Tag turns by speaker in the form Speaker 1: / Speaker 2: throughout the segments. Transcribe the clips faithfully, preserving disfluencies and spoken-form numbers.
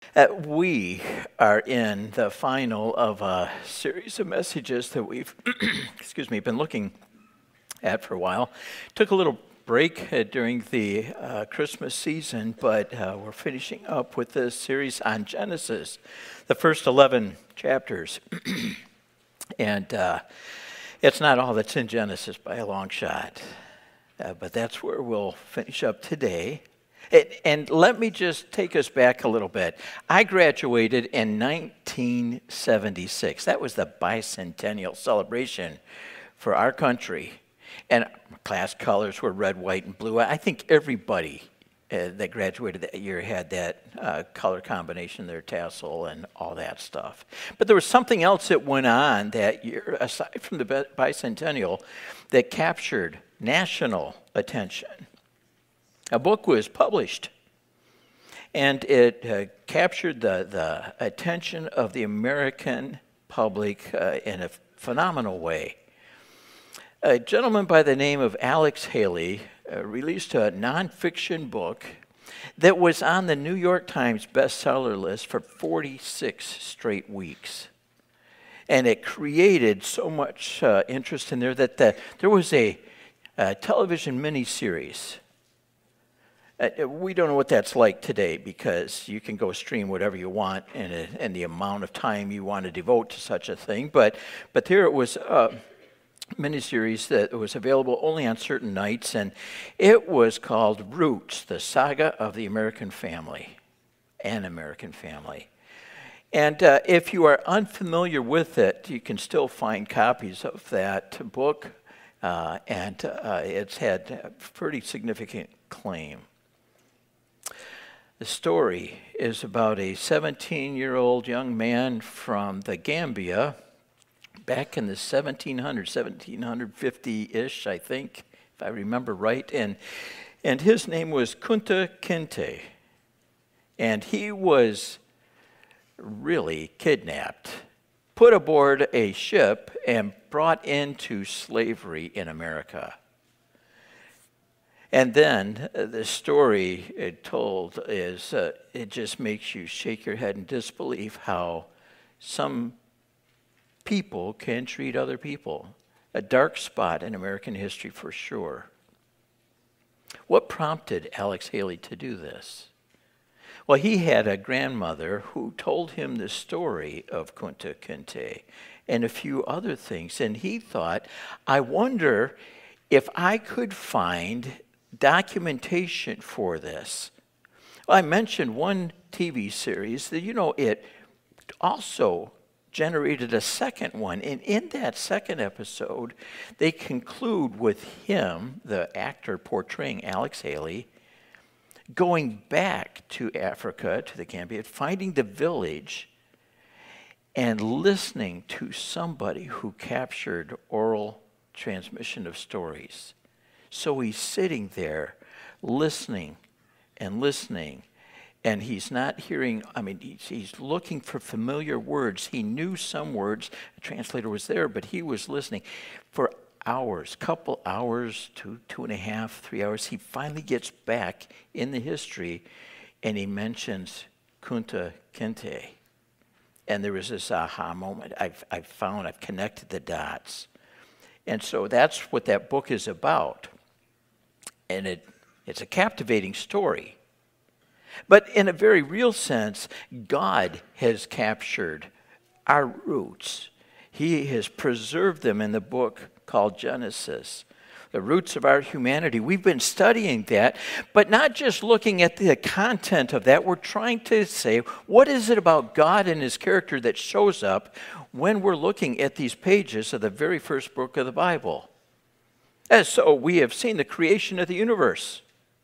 Speaker 1: Uh, we are in the final of a series of messages that we've, excuse me, been looking at for a while. Took a little break uh, during the uh, Christmas season, but uh, we're finishing up with this series on Genesis, the first eleven chapters. and uh, it's not all that's in Genesis by a long shot, uh, but that's where we'll finish up today. It, and let me just take us back a little bit. I graduated in nineteen seventy-six. That was the bicentennial celebration for our country. And class colors were red, white, and blue. I think everybody uh, that graduated that year had that uh, color combination, their tassel and all that stuff. But there was something else that went on that year, aside from the bicentennial, that captured national attention. A book was published, and it uh, captured the, the attention of the American public uh, in a phenomenal way. A gentleman by the name of Alex Haley uh, released a nonfiction book that was on the New York Times bestseller list for forty-six straight weeks. And it created so much uh, interest in there that the, there was a, a television miniseries. Uh, we don't know what that's like today because you can go stream whatever you want and, uh, and the amount of time you want to devote to such a thing. But, but there it was a miniseries that was available only on certain nights, and it was called Roots, the Saga of the American Family, An American Family. And uh, if you are unfamiliar with it, you can still find copies of that book, uh, and uh, it's had pretty significant claim. The story is about a seventeen-year-old young man from the Gambia back in the seventeen hundreds, seventeen fifty-ish, I think, if I remember right. And, and his name was Kunta Kinte. And he was really kidnapped, put aboard a ship, and brought into slavery in America. And then uh, the story it told is, uh, it just makes you shake your head in disbelief how some people can treat other people. A dark spot in American history for sure. What prompted Alex Haley to do this? Well, he had a grandmother who told him the story of Kunta Kinte and a few other things, and he thought, I wonder if I could find documentation for this. Well, I mentioned one T V series that, you know, it also generated a second one. And in that second episode, they conclude with him, the actor portraying Alex Haley, going back to Africa, to the Gambia, finding the village, and listening to somebody who captured oral transmission of stories. So he's sitting there listening and listening, and he's not hearing, I mean, he's, he's looking for familiar words. He knew some words. A translator was there, but he was listening for hours, couple hours, two, two and a half, three hours. He finally gets back in the history, and he mentions Kunta Kinte. And there was this aha moment. I've, I've found, I've connected the dots. And so that's what that book is about. And it, it's a captivating story. But in a very real sense, God has captured our roots. He has preserved them in the book called Genesis, the roots of our humanity. We've been studying that, but not just looking at the content of that. We're trying to say, what is it about God and his character that shows up when we're looking at these pages of the very first book of the Bible? And so we have seen the creation of the universe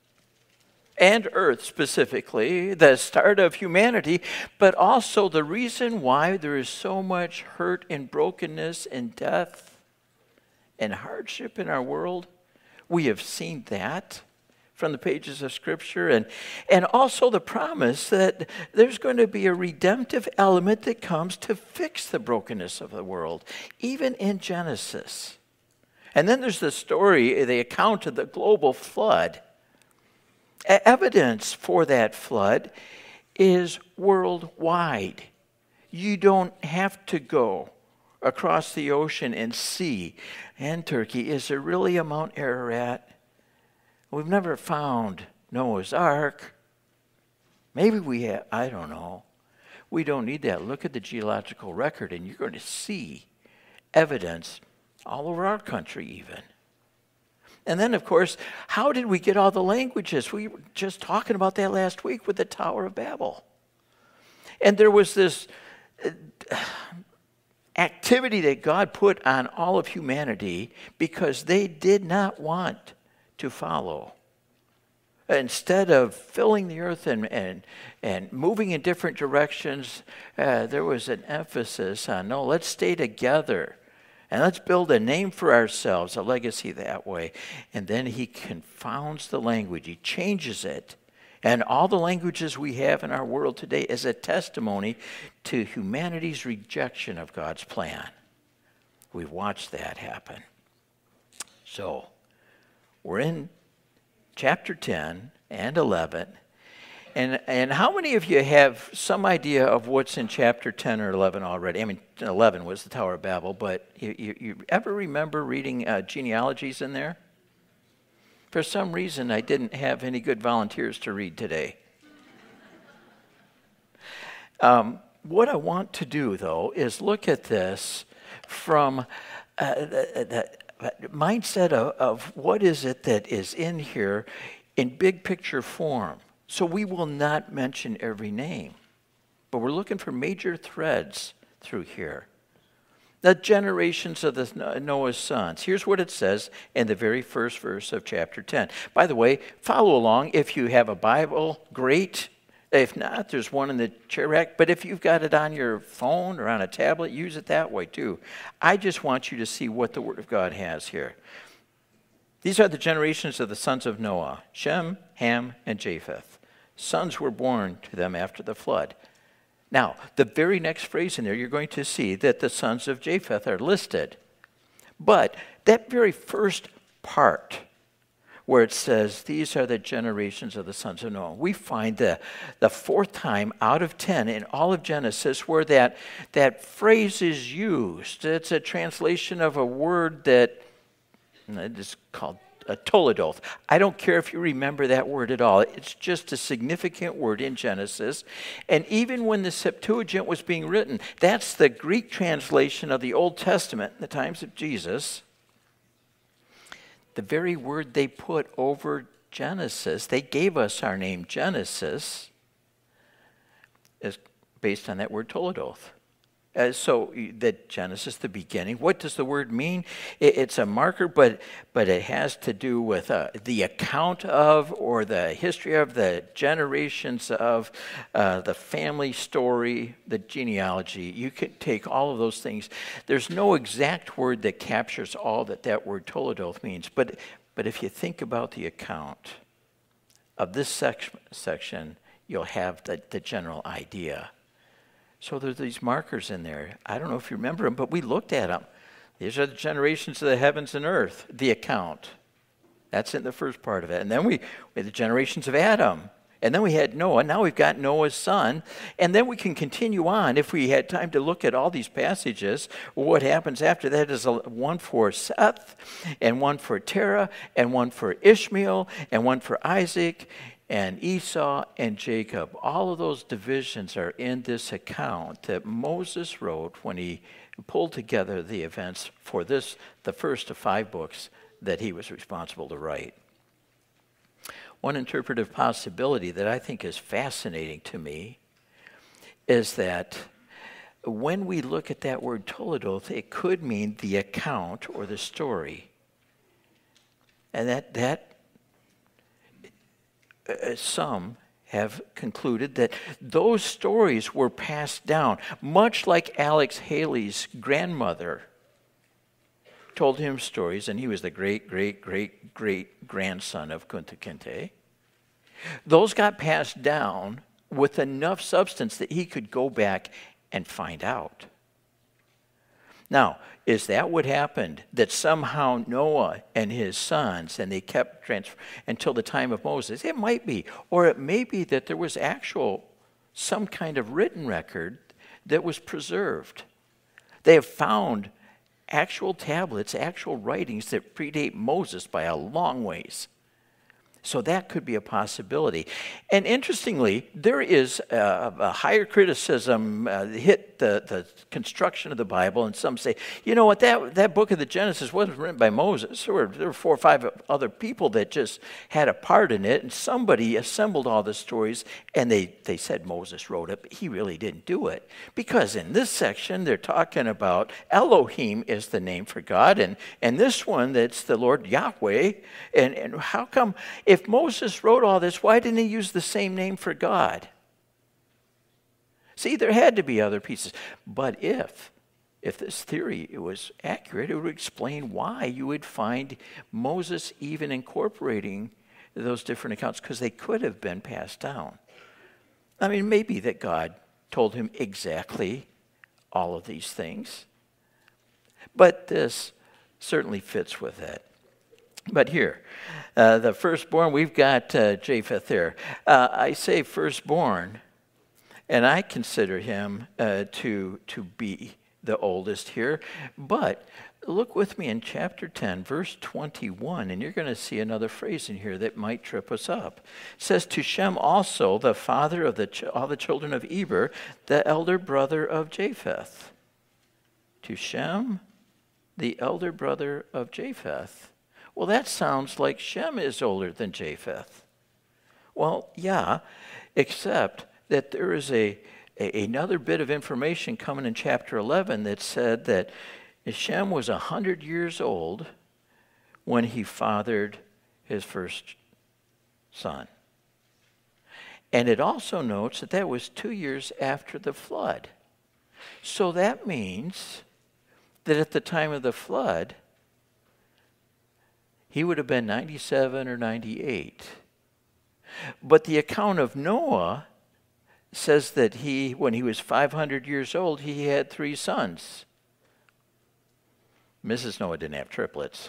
Speaker 1: and earth specifically, the start of humanity, but also the reason why there is so much hurt and brokenness and death and hardship in our world. We have seen that from the pages of Scripture, and, and also the promise that there's going to be a redemptive element that comes to fix the brokenness of the world, even in Genesis. And then there's the story, the account of the global flood. Evidence for that flood is worldwide. You don't have to go across the ocean and see. And Turkey, is there really a Mount Ararat? We've never found Noah's Ark. Maybe we have, I don't know. We don't need that. Look at the geological record and you're going to see evidence all over our country even. And then, of course, how did we get all the languages? We were just talking about that last week with the Tower of Babel. And there was this activity that God put on all of humanity because they did not want to follow. Instead of filling the earth and, and, and moving in different directions, uh, there was an emphasis on, no, let's stay together. And let's build a name for ourselves, a legacy that way. And then he confounds the language. He changes it. And all the languages we have in our world today is a testimony to humanity's rejection of God's plan. We've watched that happen. So, we're in chapter ten and eleven. And, and how many of you have some idea of what's in chapter ten or eleven already? I mean, eleven was the Tower of Babel, but you, you, you ever remember reading uh, genealogies in there? For some reason, I didn't have any good volunteers to read today. Um, what I want to do, though, is look at this from uh, the, the mindset of, of what is it that is in here in big picture form. So we will not mention every name, but we're looking for major threads through here. The generations of the Noah's sons. Here's what it says in the very first verse of chapter ten. By the way, follow along. If you have a Bible, great. If not, there's one in the chair rack. But if you've got it on your phone or on a tablet, use it that way too. I just want you to see what the Word of God has here. These are the generations of the sons of Noah, Shem, Ham, and Japheth. Sons were born to them after the flood. Now, the very next phrase in there, you're going to see that the sons of Japheth are listed. But that very first part, where it says, these are the generations of the sons of Noah, we find the, the fourth time out of ten in all of Genesis where that, that phrase is used. It's a translation of a word that is called a Toledoth. I don't care if you remember that word at all. It's just a significant word in Genesis. And even when the Septuagint was being written, that's the Greek translation of the Old Testament in the times of Jesus. The very word they put over Genesis, they gave us our name Genesis, is based on that word Toledoth. Uh, so that Genesis, the beginning, what does the word mean? It, it's a marker, but but it has to do with uh, the account of or the history of the generations of uh, the family story, the genealogy. You could take all of those things. There's no exact word that captures all that that word Toledoth means, but but if you think about the account of this sec- section, you'll have the, the general idea. So there's these markers in there. I don't know if you remember them, but we looked at them. These are the generations of the heavens and earth, the account. That's in the first part of it. And then we, we had the generations of Adam. And then we had Noah. Now we've got Noah's son. And then we can continue on. If we had time to look at all these passages, what happens after that is a, one for Seth, and one for Terah, and one for Ishmael, and one for Isaac, and Esau and Jacob. All of those divisions are in this account that Moses wrote when he pulled together the events for this, the first of five books that he was responsible to write. One interpretive possibility that I think is fascinating to me is that when we look at that word Toledoth, it could mean the account or the story. And that that Uh, some have concluded that those stories were passed down, much like Alex Haley's grandmother told him stories, and he was the great, great, great, great grandson of Kunta Kinte. Those got passed down with enough substance that he could go back and find out. Now, is that what happened? That somehow Noah and his sons, and they kept transfer until the time of Moses? It might be. Or it may be that there was actual some kind of written record that was preserved. They have found actual tablets, actual writings that predate Moses by a long ways. So that could be a possibility. And interestingly, there is a, a higher criticism uh, hit the, the construction of the Bible, and some say, you know what, that, that book of the Genesis wasn't written by Moses. There were, there were four or five other people that just had a part in it, and somebody assembled all the stories, and they, they said Moses wrote it, but he really didn't do it. Because in this section, they're talking about Elohim is the name for God, and, and this one, that's the Lord Yahweh. And, and how come... If Moses wrote all this, why didn't he use the same name for God? See, there had to be other pieces. But if, if this theory was accurate, it would explain why you would find Moses even incorporating those different accounts, because they could have been passed down. I mean, maybe that God told him exactly all of these things. But this certainly fits with it. But here, uh, the firstborn, we've got uh, Japheth there. Uh, I say firstborn, and I consider him uh, to, to be the oldest here. But look with me in chapter ten, verse twenty-one, and you're going to see another phrase in here that might trip us up. It says, to Shem also, the father of the ch- all the children of Eber, the elder brother of Japheth. To Shem, the elder brother of Japheth. Well, that sounds like Shem is older than Japheth. Well, yeah, except that there is a, a another bit of information coming in chapter eleven that said that Shem was one hundred years old when he fathered his first son. And it also notes that that was two years after the flood. So that means that at the time of the flood, he would have been ninety-seven or ninety-eight. But the account of Noah says that he, when he was five hundred years old, he had three sons. Missus Noah didn't have triplets,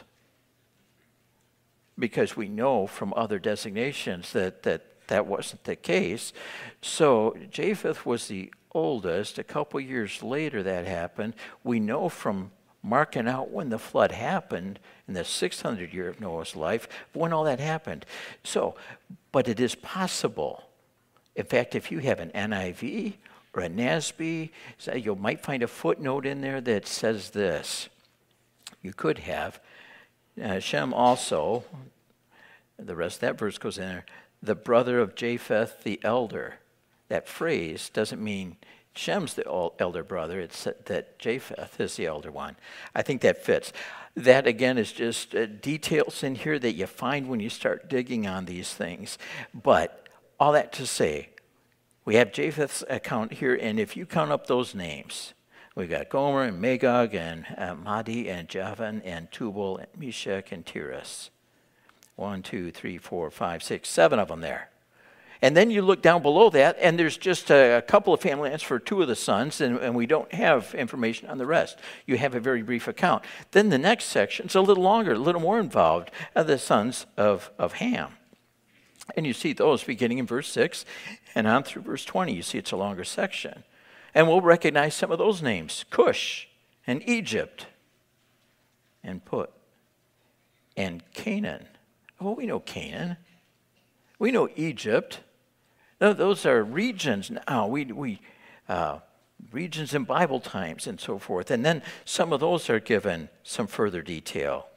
Speaker 1: because we know from other designations that that, that wasn't the case. So Japheth was the oldest. A couple years later that happened. We know from marking out when the flood happened in the six hundred year of Noah's life, when all that happened. So, but it is possible. In fact, if you have an N I V or a N A S B, you might find a footnote in there that says this. You could have uh, Shem also, the rest of that verse goes in there, the brother of Japheth the elder. That phrase doesn't mean Shem's the elder brother, it's that Japheth is the elder one. I think that fits. That, again, is just uh, details in here that you find when you start digging on these things. But all that to say, we have Japheth's account here, and if you count up those names, we've got Gomer and Magog and uh, Madai and Javan and Tubal and Meshach and Tiras. One, two, three, four, five, six, seven of them there. And then you look down below that, and there's just a, a couple of family names for two of the sons, and, and we don't have information on the rest. You have a very brief account. Then the next section is a little longer, a little more involved, uh, the sons of, of Ham. And you see those beginning in verse six and on through verse twenty. You see it's a longer section. And we'll recognize some of those names. Cush and Egypt and Put and Canaan. Oh, we know Canaan. We know Egypt. No, those are regions now. We, we uh, regions in Bible times and so forth. And then some of those are given some further detail.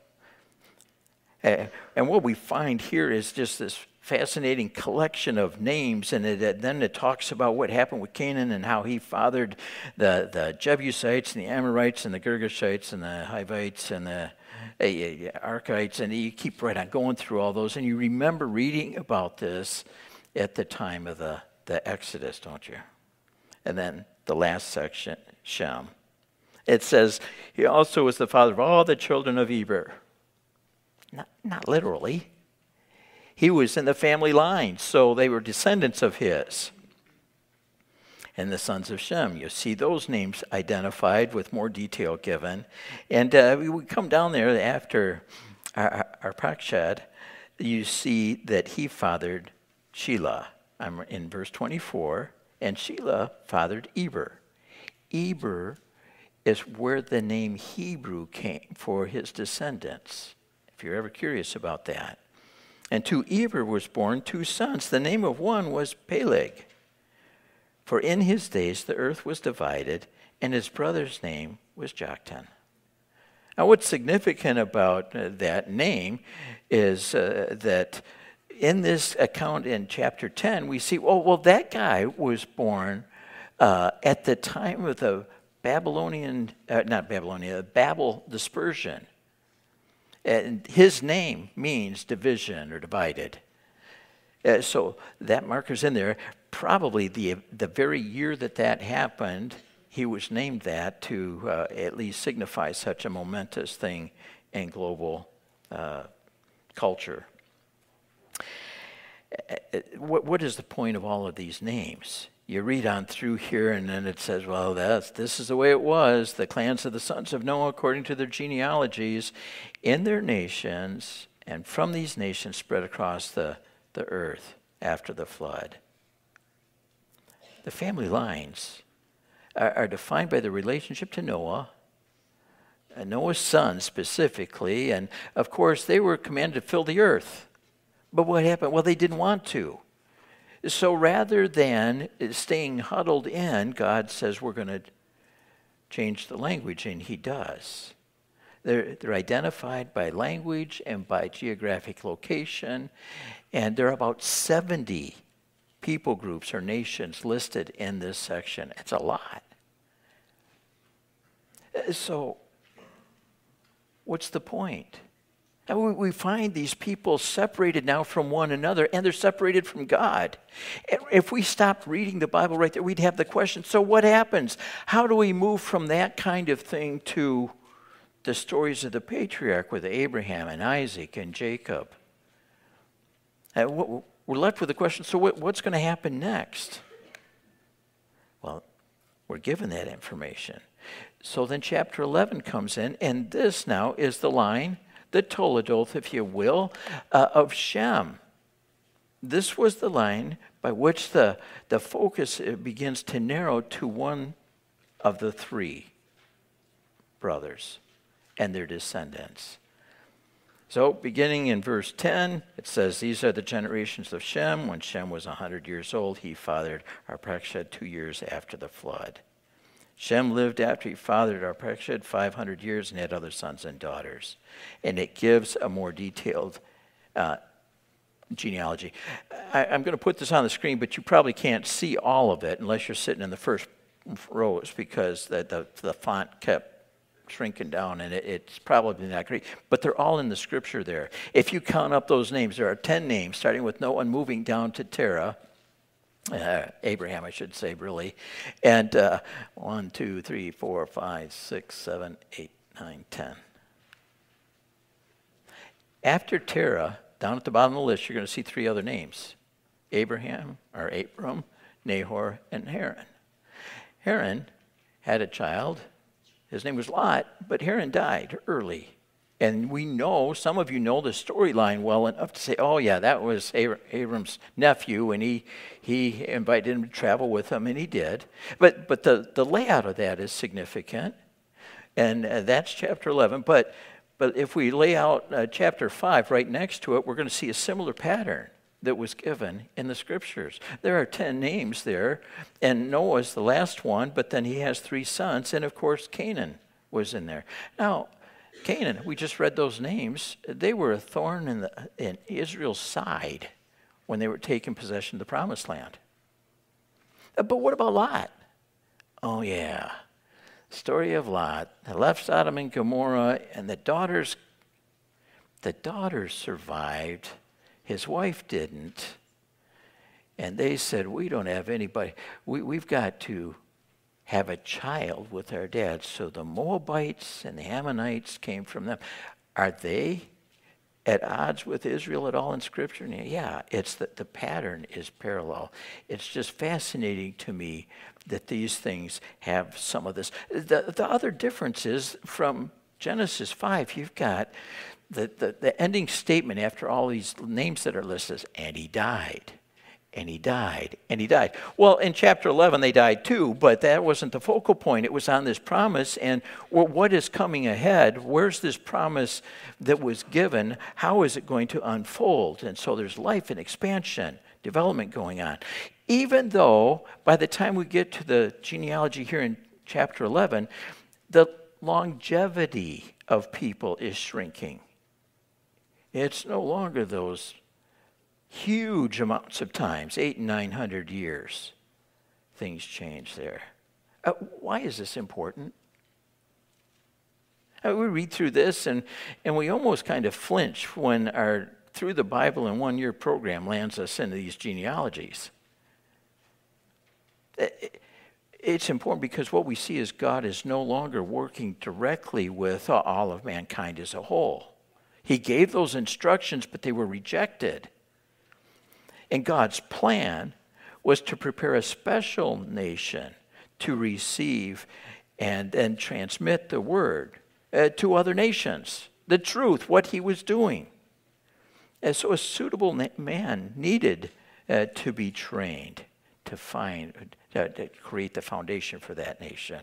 Speaker 1: Uh, and what we find here is just this fascinating collection of names, and it, it, then it talks about what happened with Canaan and how he fathered the, the Jebusites and the Amorites and the Girgashites and the Hivites and the uh, Archites, and you keep right on going through all those, and you remember reading about this at the time of the, the Exodus, don't you? And then the last section, Shem. It says, he also was the father of all the children of Eber. Not, not literally. He was in the family line, so they were descendants of his. And the sons of Shem, you see those names identified with more detail given. And uh, we come down there after Arpachshad, you see that he fathered Shelah. I'm in verse twenty-four, and Shelah fathered Eber. Eber is where the name Hebrew came for his descendants, if you're ever curious about that. And to Eber was born two sons. The name of one was Peleg. For in his days the earth was divided, and his brother's name was Joktan. Now what's significant about uh, that name is uh, that in this account in chapter ten, we see, oh, well, that guy was born uh, at the time of the Babylonian, uh, not Babylonia, Babel dispersion. And his name means division or divided. Uh, so that marker's in there. Probably the, the very year that that happened, he was named that to uh, at least signify such a momentous thing in global uh, culture. What, what is the point of all of these names? You read on through here, and then it says, well, that's, this is the way it was. The clans of the sons of Noah, according to their genealogies, in their nations, and from these nations spread across the, the earth after the flood. The family lines are, are defined by the relationship to Noah, and Noah's sons specifically, and of course they were commanded to fill the earth. But what happened? Well, they didn't want to. So rather than staying huddled in, God says we're going to change the language, and he does. They're, they're identified by language and by geographic location, and there are about seventy people groups or nations listed in this section. It's a lot. So what's the point? And we find these people separated now from one another, and they're separated from God. If we stopped reading the Bible right there, we'd have the question, so what happens? How do we move from that kind of thing to the stories of the patriarch with Abraham and Isaac and Jacob? And we're left with the question, so what's going to happen next? Well, we're given that information. So then chapter eleven comes in, and this now is the line, the Toledoth, if you will, uh, of Shem. This was the line by which the, the focus begins to narrow to one of the three brothers and their descendants. So beginning in verse ten, it says, these are the generations of Shem. When Shem was one hundred years old, he fathered Arpachshad two years after the flood. Shem lived after he fathered Arpachshad five hundred years and had other sons and daughters. And it gives a more detailed uh, genealogy. I, I'm going to put this on the screen, but you probably can't see all of it unless you're sitting in the first rows because the, the, the font kept shrinking down, and it, it's probably not great. But they're all in the scripture there. If you count up those names, there are ten names, starting with Noah and moving down to Terah. Uh, Abraham, I should say, really. And uh, one, two, three, four, five, six, seven, eight, nine, ten. After Terah, down at the bottom of the list, you're going to see three other names. Abraham, or Abram, Nahor, and Haran. Haran had a child. His name was Lot, but Haran died early. And we know, some of you know the storyline well enough to say, oh yeah, that was Abram's nephew, and he he invited him to travel with him, and he did. But but the, the layout of that is significant, and uh, that's chapter eleven. But, but if we lay out uh, chapter five right next to it, we're going to see a similar pattern that was given in the scriptures. There are ten names there, and Noah's the last one, but then he has three sons, and of course Canaan was in there. Now, Canaan, we just read those names. They were a thorn in, the, in Israel's side when they were taking possession of the promised land. But what about Lot? Oh, yeah. Story of Lot. They left Sodom and Gomorrah, and the daughters, the daughters survived. His wife didn't. And they said, we don't have anybody. We, we've got to have a child with our dad. So the Moabites and the Ammonites came from them. Are they at odds with Israel at all in Scripture? Yeah, it's that the pattern is parallel. It's just fascinating to me that these things have some of this. The, the other difference is from Genesis five, you've got the, the, the ending statement after all these names that are listed, and he died. And he died, and he died. Well, in chapter eleven, they died too, but that wasn't the focal point. It was on this promise, and well, what is coming ahead? Where's this promise that was given? How is it going to unfold? And so there's life and expansion, development going on. Even though by the time we get to the genealogy here in chapter eleven, the longevity of people is shrinking. It's no longer those huge amounts of times, eight and nine hundred years. Things change there. Uh, why is this important? Uh, we read through this and, and we almost kind of flinch when our Through the Bible in One Year program lands us into these genealogies. It, it's important because what we see is God is no longer working directly with all of mankind as a whole. He gave those instructions, but they were rejected. And God's plan was to prepare a special nation to receive and, and transmit the word uh, to other nations, the truth, what he was doing. And so a suitable na- man needed uh, to be trained to find, uh, to create the foundation for that nation.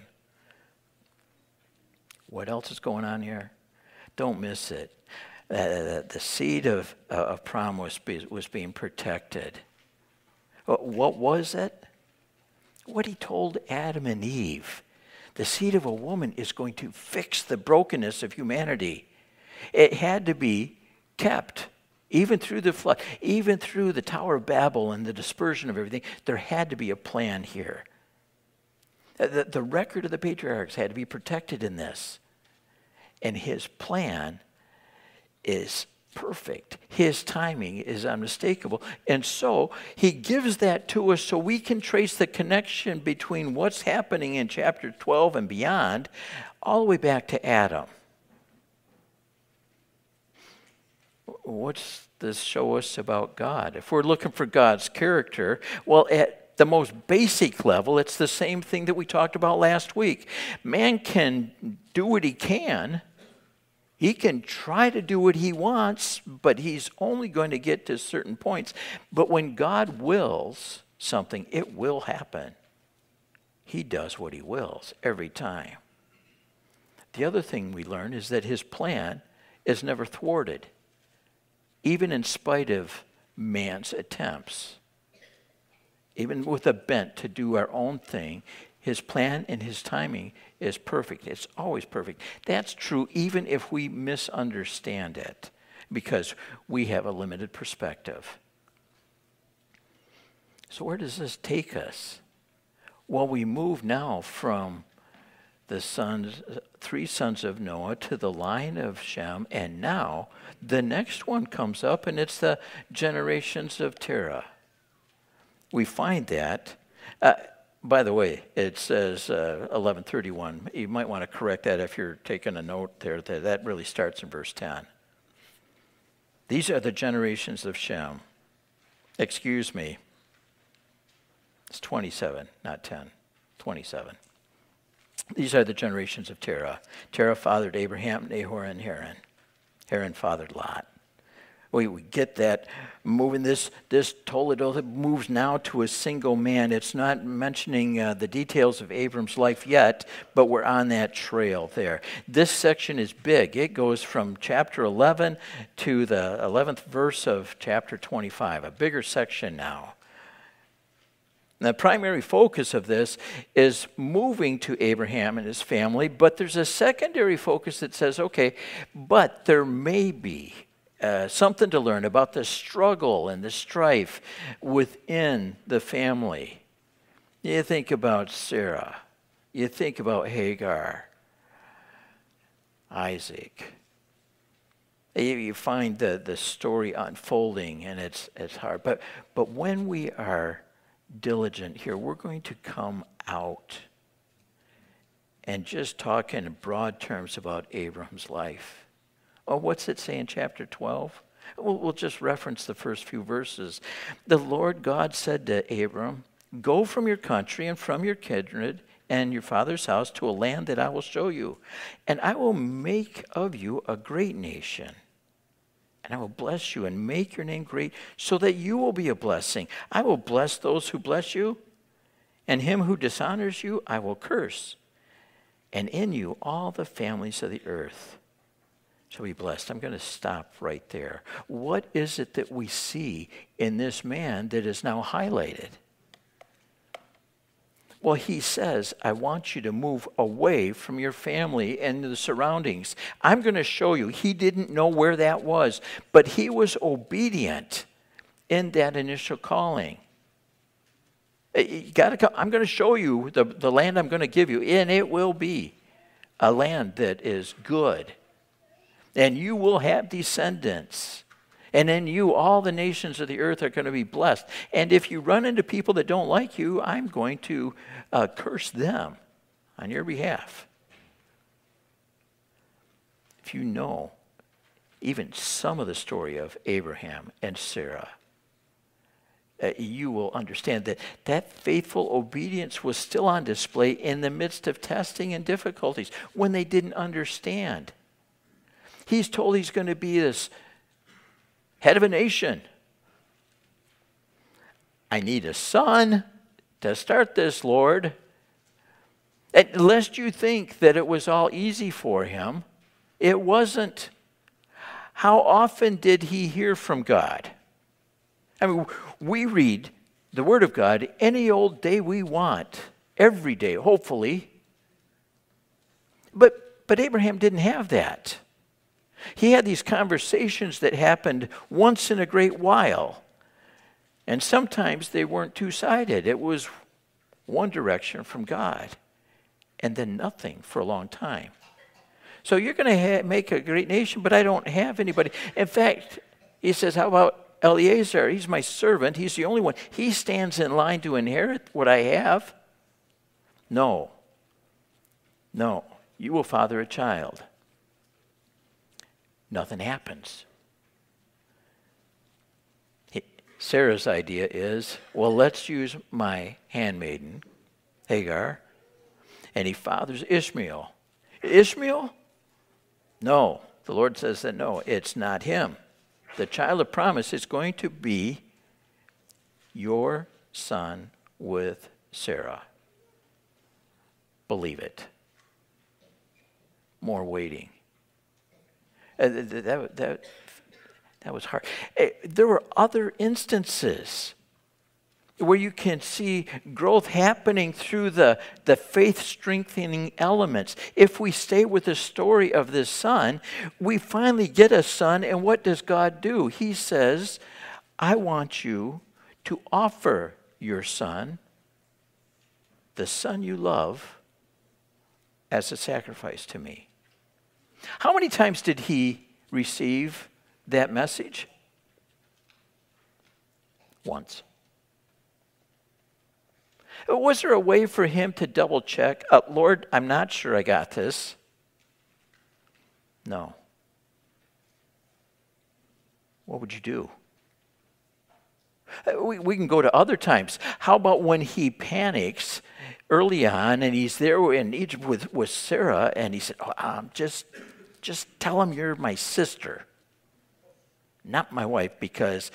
Speaker 1: What else is going on here? Don't miss it. Uh, the seed of, uh, of promise was, was being protected. What was it? What he told Adam and Eve. The seed of a woman is going to fix the brokenness of humanity. It had to be kept, even through the flood, even through the Tower of Babel and the dispersion of everything. There had to be a plan here. The, the record of the patriarchs had to be protected in this. And his plan is perfect. His timing is unmistakable. And so he gives that to us so we can trace the connection between what's happening in chapter twelve and beyond all the way back to Adam. What's this show us about God? If we're looking for God's character, well, at the most basic level, it's the same thing that we talked about last week. Man can do what he can. He can try to do what he wants, but he's only going to get to certain points. But when God wills something, it will happen. He does what he wills every time. The other thing we learn is that his plan is never thwarted, even in spite of man's attempts. Even with a bent to do our own thing, his plan and his timing is perfect. It's always perfect. That's true even if we misunderstand it, because we have a limited perspective. So where does this take us? Well, we move now from the sons, three sons of Noah to the line of Shem, and now the next one comes up, and it's the generations of Terah. We find that. Uh, By the way, it says uh, eleven thirty-one. You might want to correct that if you're taking a note there. That, that really starts in verse ten. These are the generations of Shem. Excuse me. It's twenty-seven, not ten. twenty-seven. These are the generations of Terah. Terah fathered Abraham, Nahor, and Haran. Haran fathered Lot. We, we get that moving this, this Toledo moves now to a single man. It's not mentioning uh, the details of Abram's life yet, but we're on that trail there. This section is big. It goes from chapter eleven to the eleventh verse of chapter twenty-five, a bigger section now. The primary focus of this is moving to Abraham and his family, but there's a secondary focus that says, okay, but there may be Uh, something to learn about the struggle and the strife within the family. You think about Sarah. You think about Hagar, Isaac. You, you find the, the story unfolding, and it's, it's hard. But, but when we are diligent here, we're going to come out and just talk in broad terms about Abram's life. Oh, what's it say in chapter twelve? We'll, we'll just reference the first few verses. The Lord God said to Abram, "Go from your country and from your kindred and your father's house to a land that I will show you, and I will make of you a great nation, and I will bless you and make your name great so that you will be a blessing. I will bless those who bless you, and him who dishonors you I will curse. And in you all the families of the earth shall be blessed. I'm going to stop right there. What is it that we see in this man that is now highlighted? Well, he says, I want you to move away from your family and the surroundings. I'm going to show you. He didn't know where that was, but he was obedient in that initial calling. You gotta come. I'm going to show you the, the land I'm going to give you, and it will be a land that is good. And you will have descendants. And in you, all the nations of the earth are going to be blessed. And if you run into people that don't like you, I'm going to uh, curse them on your behalf. If you know even some of the story of Abraham and Sarah, uh, you will understand that that faithful obedience was still on display in the midst of testing and difficulties when they didn't understand. He's told he's going to be this head of a nation. I need a son to start this, Lord. And lest you think that it was all easy for him, it wasn't. How often did he hear from God? I mean, we read the Word of God any old day we want, every day, hopefully. But, but Abraham didn't have that. He had these conversations that happened once in a great while. And sometimes they weren't two-sided. It was one direction from God and then nothing for a long time. So you're going to ha- make a great nation, but I don't have anybody. In fact, he says, how about Eliezer? He's my servant. He's the only one. He stands in line to inherit what I have. No. No. You will father a child. Nothing happens. Sarah's idea is, well, let's use my handmaiden, Hagar, and he fathers Ishmael. Ishmael? No. The Lord says that no, it's not him. The child of promise is going to be your son with Sarah. Believe it. More waiting. Uh, that, that, that, that was hard. Uh, there were other instances where you can see growth happening through the, the faith-strengthening elements. If we stay with the story of this son, we finally get a son, and what does God do? He says, I want you to offer your son, the son you love, as a sacrifice to me. How many times did he receive that message? Once. Was there a way for him to double check? Uh, Lord, I'm not sure I got this. No. What would you do? Uh, we, we can go to other times. How about when he panics early on and he's there in Egypt with, with Sarah and he said, oh, um, just, just tell him you're my sister, not my wife, because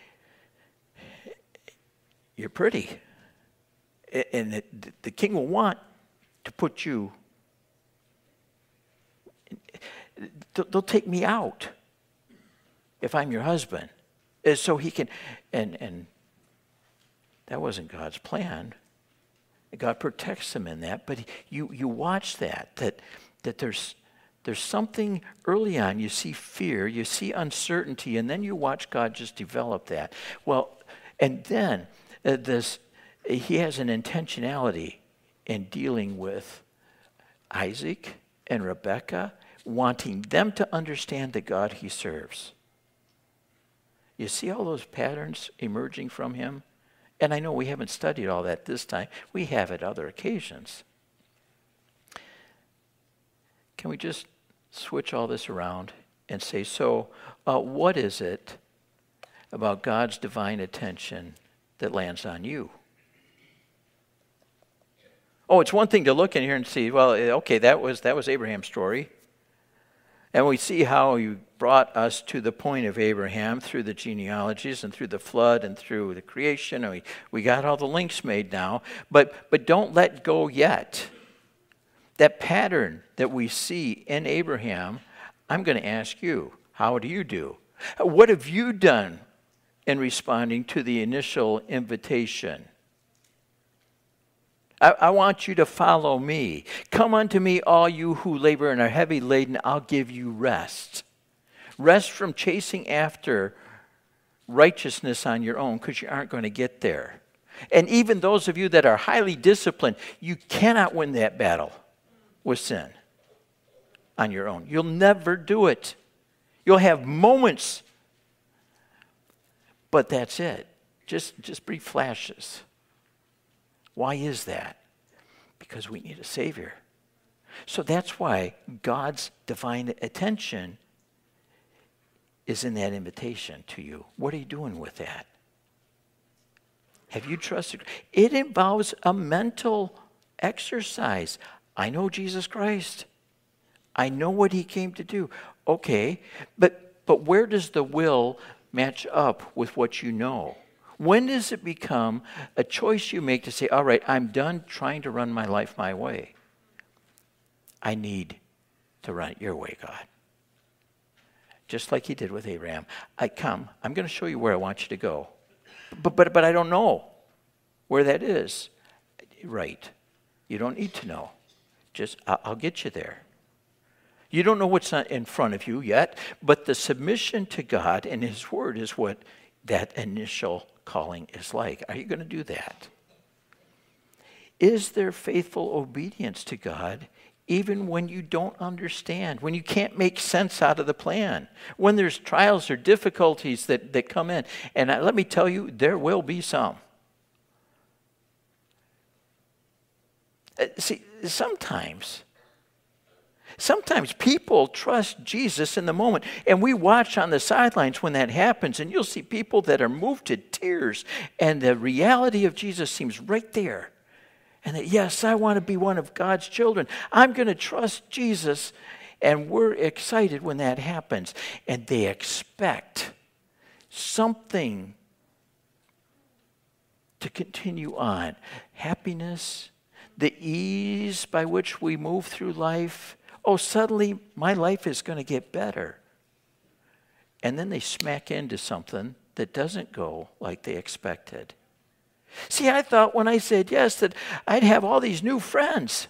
Speaker 1: you're pretty. And the, the king will want to put you, they'll take me out if I'm your husband. So he can, and, and that wasn't God's plan. God protects him in that, but you, you watch that, that, that there's, there's something early on, you see fear, you see uncertainty, and then you watch God just develop that. Well, and then uh, this, he has an intentionality in dealing with Isaac and Rebekah, wanting them to understand the God he serves. You see all those patterns emerging from him? And I know we haven't studied all that this time. We have at other occasions. Can we just switch all this around and say, so uh, what is it about God's divine attention that lands on you? Oh, it's one thing to look in here and see, well, okay, that was that was Abraham's story. And we see how he brought us to the point of Abraham through the genealogies and through the flood and through the creation. And we, we got all the links made now. But, but don't let go yet. That pattern that we see in Abraham, I'm going to ask you, how do you do? What have you done in responding to the initial invitation? I, I want you to follow me. Come unto me, all you who labor and are heavy laden, I'll give you rest. Rest from chasing after righteousness on your own, because you aren't going to get there. And even those of you that are highly disciplined, you cannot win that battle with sin on your own. You'll never do it. You'll have moments, but that's it. Just, just brief flashes. Why is that? Because we need a Savior. So that's why God's divine attention is in that invitation to you. What are you doing with that? Have you trusted? It involves a mental exercise. I know Jesus Christ. I know what he came to do. Okay, but but where does the will match up with what you know? When does it become a choice you make to say, all right, I'm done trying to run my life my way. I need to run it your way, God. Just like he did with Abraham. I come, I'm going to show you where I want you to go. But, but, but I don't know where that is. Right. You don't need to know. Just, I'll get you there. You don't know what's in front of you yet, but the submission to God and his word is what that initial calling is like. Are you going to do that? Is there faithful obedience to God even when you don't understand, when you can't make sense out of the plan, when there's trials or difficulties that, that come in? And I, let me tell you, there will be some. Uh, see, sometimes... Sometimes people trust Jesus in the moment, and we watch on the sidelines when that happens, and you'll see people that are moved to tears, and the reality of Jesus seems right there. And that, yes, I want to be one of God's children. I'm going to trust Jesus, and we're excited when that happens. And they expect something to continue on. Happiness, the ease by which we move through life. Oh, suddenly my life is going to get better. And then they smack into something that doesn't go like they expected. See, I thought when I said yes that I'd have all these new friends.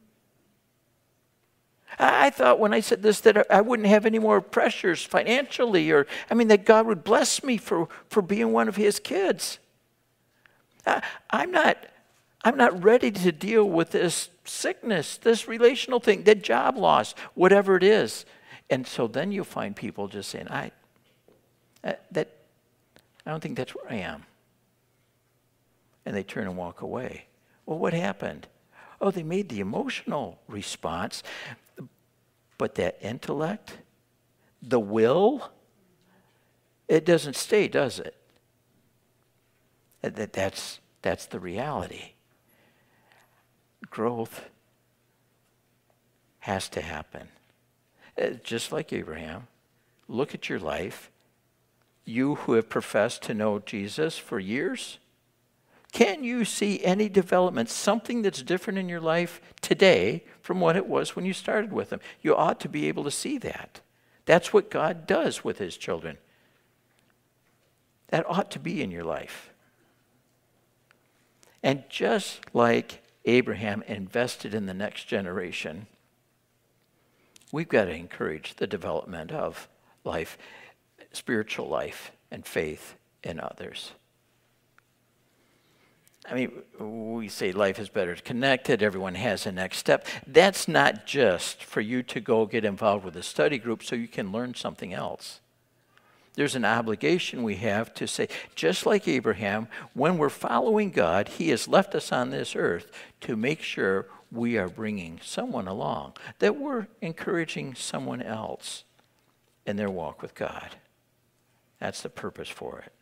Speaker 1: I thought when I said this that I wouldn't have any more pressures financially, or, I mean, that God would bless me for, for being one of his kids. I, I'm not... I'm not ready to deal with this sickness, this relational thing, that job loss, whatever it is. And so then you'll find people just saying, I, that, I don't think that's where I am. And they turn and walk away. Well, what happened? Oh, they made the emotional response, but that intellect, the will, it doesn't stay, does it? That, that's, that's the reality. Growth has to happen. Uh, just like Abraham, look at your life. You who have professed to know Jesus for years, can you see any development, something that's different in your life today from what it was when you started with him? You ought to be able to see that. That's what God does with his children. That ought to be in your life. And just like Abraham invested in the next generation, we've got to encourage the development of life, spiritual life, and faith in others. I mean, we say life is better connected, everyone has a next step. That's not just for you to go get involved with a study group so you can learn something else. There's an obligation we have to say, just like Abraham, when we're following God, he has left us on this earth to make sure we are bringing someone along, that we're encouraging someone else in their walk with God. That's the purpose for it.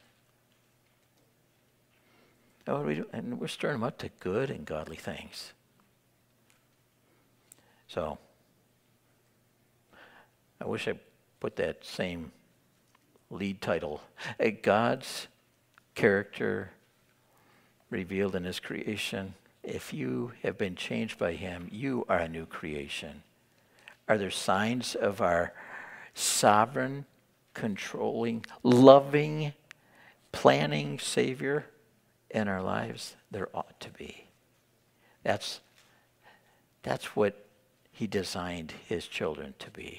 Speaker 1: Oh, we do? And we're stirring them up to good and godly things. So, I wish I put that same lead title. Uh, God's character revealed in his creation. If you have been changed by him, you are a new creation. Are there signs of our sovereign, controlling, loving, planning Savior in our lives? There ought to be. That's, that's what he designed his children to be.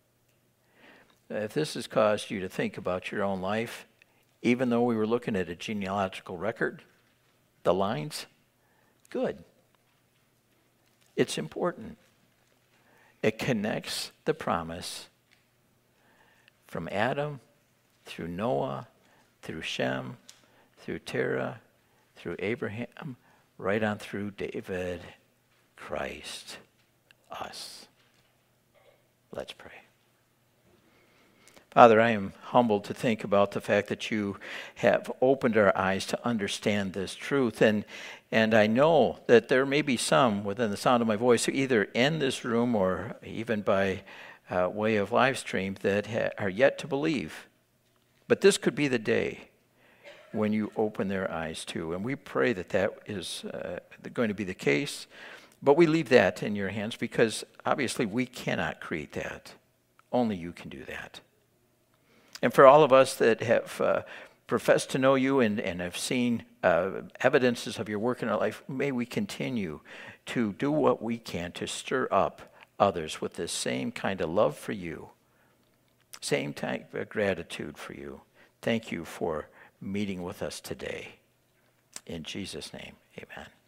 Speaker 1: If this has caused you to think about your own life, even though we were looking at a genealogical record, the lines, good. It's important. It connects the promise from Adam, through Noah, through Shem, through Terah, through Abraham, right on through David, Christ, us. Let's pray. Father, I am humbled to think about the fact that you have opened our eyes to understand this truth. And, and I know that there may be some within the sound of my voice who either in this room or even by uh, way of live stream that ha- are yet to believe. But this could be the day when you open their eyes too. And we pray that that is uh, going to be the case. But we leave that in your hands because obviously we cannot create that. Only you can do that. And for all of us that have uh, professed to know you and, and have seen uh, evidences of your work in our life, may we continue to do what we can to stir up others with this same kind of love for you, same type of gratitude for you. Thank you for meeting with us today. In Jesus' name, amen.